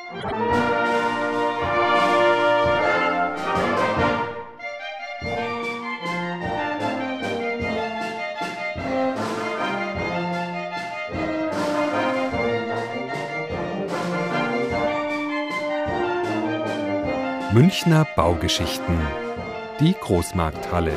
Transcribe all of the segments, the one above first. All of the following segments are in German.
Münchner Baugeschichten. Die Großmarkthalle.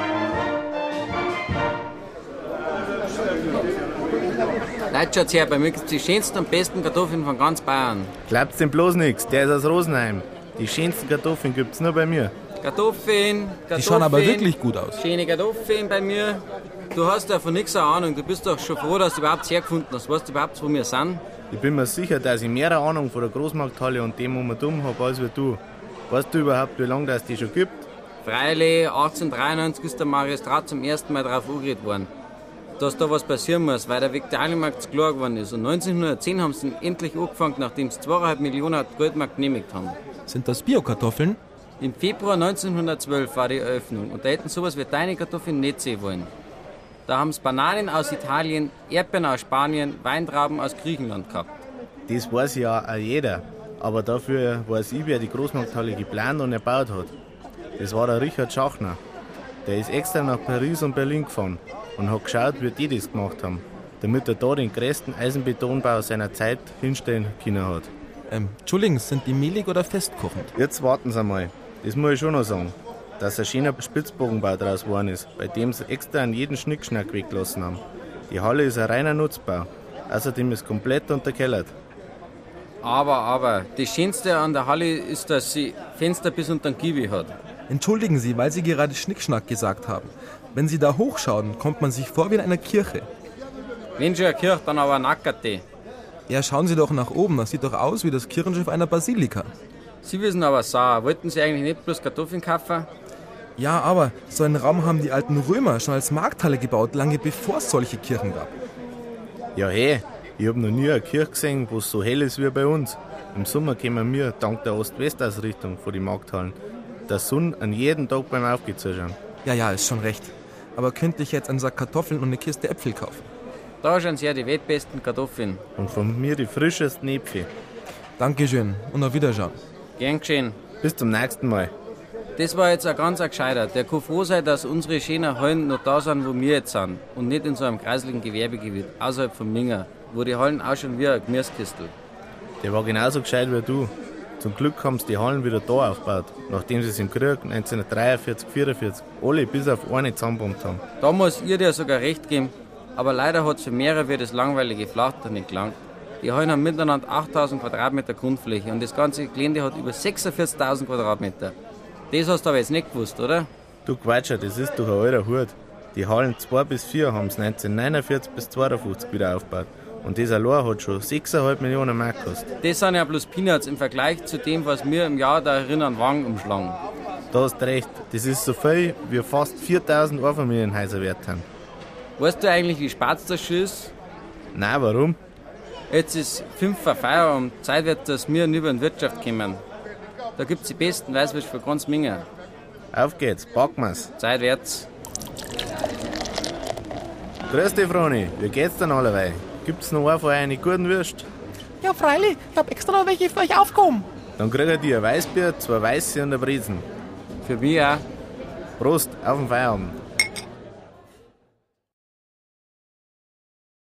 Leute, schaut's her, bei mir gibt's die schönsten und besten Kartoffeln von ganz Bayern. Glaubt's denn bloß nix, der ist aus Rosenheim. Die schönsten Kartoffeln gibt's nur bei mir. Kartoffeln. Die schauen aber wirklich gut aus. Schöne Kartoffeln bei mir. Du hast ja von nichts eine Ahnung. Du bist doch schon froh, dass du überhaupt hergefunden hast. Weißt du überhaupt, wo wir sind? Ich bin mir sicher, dass ich mehr Ahnung von der Großmarkthalle und dem um und um habe als du. Weißt du überhaupt, wie lange das die schon gibt? Freilich, 1893 ist der Magistrat zum ersten Mal drauf angeredet worden, dass da was passieren muss, weil der Viktualienmarkt zu klar geworden ist. Und 1910 haben sie ihn endlich angefangen, nachdem sie 2,5 Millionen Goldmark genehmigt haben. Sind das Bio-Kartoffeln? Im Februar 1912 war die Eröffnung und da hätten sowas wie deine Kartoffeln nicht sehen wollen. Da haben sie Bananen aus Italien, Erdbeeren aus Spanien, Weintrauben aus Griechenland gehabt. Das weiß ja auch jeder. Aber dafür weiß ich, wer die Großmarkthalle geplant und erbaut hat. Das war der Richard Schachner. Der ist extra nach Paris und Berlin gefahren und hat geschaut, wie die das gemacht haben, damit er da den größten Eisenbetonbau seiner Zeit hinstellen können hat. Entschuldigung, sind die mehlig oder festkochend? Jetzt warten Sie mal. Das muss ich schon noch sagen. Dass ein schöner Spitzbogenbau draus geworden ist, bei dem sie extra an jeden Schnickschnack weggelassen haben. Die Halle ist ein reiner Nutzbau. Außerdem ist komplett unterkellert. Aber, das Schönste an der Halle ist, dass sie Fenster bis unter den Giebel hat. Entschuldigen Sie, weil Sie gerade Schnickschnack gesagt haben. Wenn Sie da hochschauen, kommt man sich vor wie in einer Kirche. Wenn schon eine Kirche, dann aber eine Nackerte. Ja, schauen Sie doch nach oben, das sieht doch aus wie das Kirchenschiff einer Basilika. Sie wissen aber sauer, wollten Sie eigentlich nicht bloß Kartoffeln kaufen? Ja, aber so einen Raum haben die alten Römer schon als Markthalle gebaut, lange bevor es solche Kirchen gab. Ja, hey. Ich hab noch nie eine Kirche gesehen, wo es so hell ist wie bei uns. Im Sommer kommen wir, dank der Ost-West-Ausrichtung von den Markthallen, der Sonne an jedem Tag beim Aufgehen zuschauen. Ja, ist schon recht. Aber könnte ich jetzt einen Sack Kartoffeln und eine Kiste Äpfel kaufen? Da schauen Sie her, die weltbesten Kartoffeln. Und von mir die frischesten Äpfel. Dankeschön und auf Wiederschauen. Gern geschehen. Bis zum nächsten Mal. Das war jetzt ein ganz Gescheiter. Der kann froh sein, dass unsere schönen Hallen noch da sind, wo wir jetzt sind. Und nicht in so einem kreislichen Gewerbegebiet, außerhalb von Minga, wo die Hallen ausschauen wie ein Gemüsekistel. Der war genauso gescheit wie du. Zum Glück haben sie die Hallen wieder da aufgebaut, nachdem sie es im Krieg 1943, 1944 alle bis auf eine zusammengebombt haben. Da muss ihr dir sogar recht geben, aber leider hat es für mehrere wie das langweilige Flachdach nicht gelangt. Die Hallen haben miteinander 8.000 Quadratmeter Grundfläche und das ganze Gelände hat über 46.000 Quadratmeter. Das hast du aber jetzt nicht gewusst, oder? Du Quatscher, das ist doch ein alter Hut. Die Hallen 2 bis 4 haben es 1949 bis 52 wieder aufgebaut. Und das allein hat schon 6,5 Millionen Mark gekostet. Das sind ja bloß Peanuts im Vergleich zu dem, was wir im Jahr da an Wagen umschlagen. Da hast du recht. Das ist so viel, wie fast 4.000 Einfamilienhäuser wert haben. Weißt du eigentlich, wie spät das schon ist? Nein, warum? Jetzt ist 5 vor Feierabend. Zeit wird, dass wir über in die Wirtschaft kommen. Da gibt's die besten Weißwürste für ganz Menge. Auf geht's, packen wir's. Zeit wird's. Grüß dich, Froni. Wie geht's denn allerweil? Gibt's noch einen von euch guten Würst? Ja, freilich. Ich hab extra noch welche für euch aufgehoben. Dann kriegt ihr ein Weißbier, 2 Weiße und ein Brezen. Für mich auch. Prost, auf den Feierabend.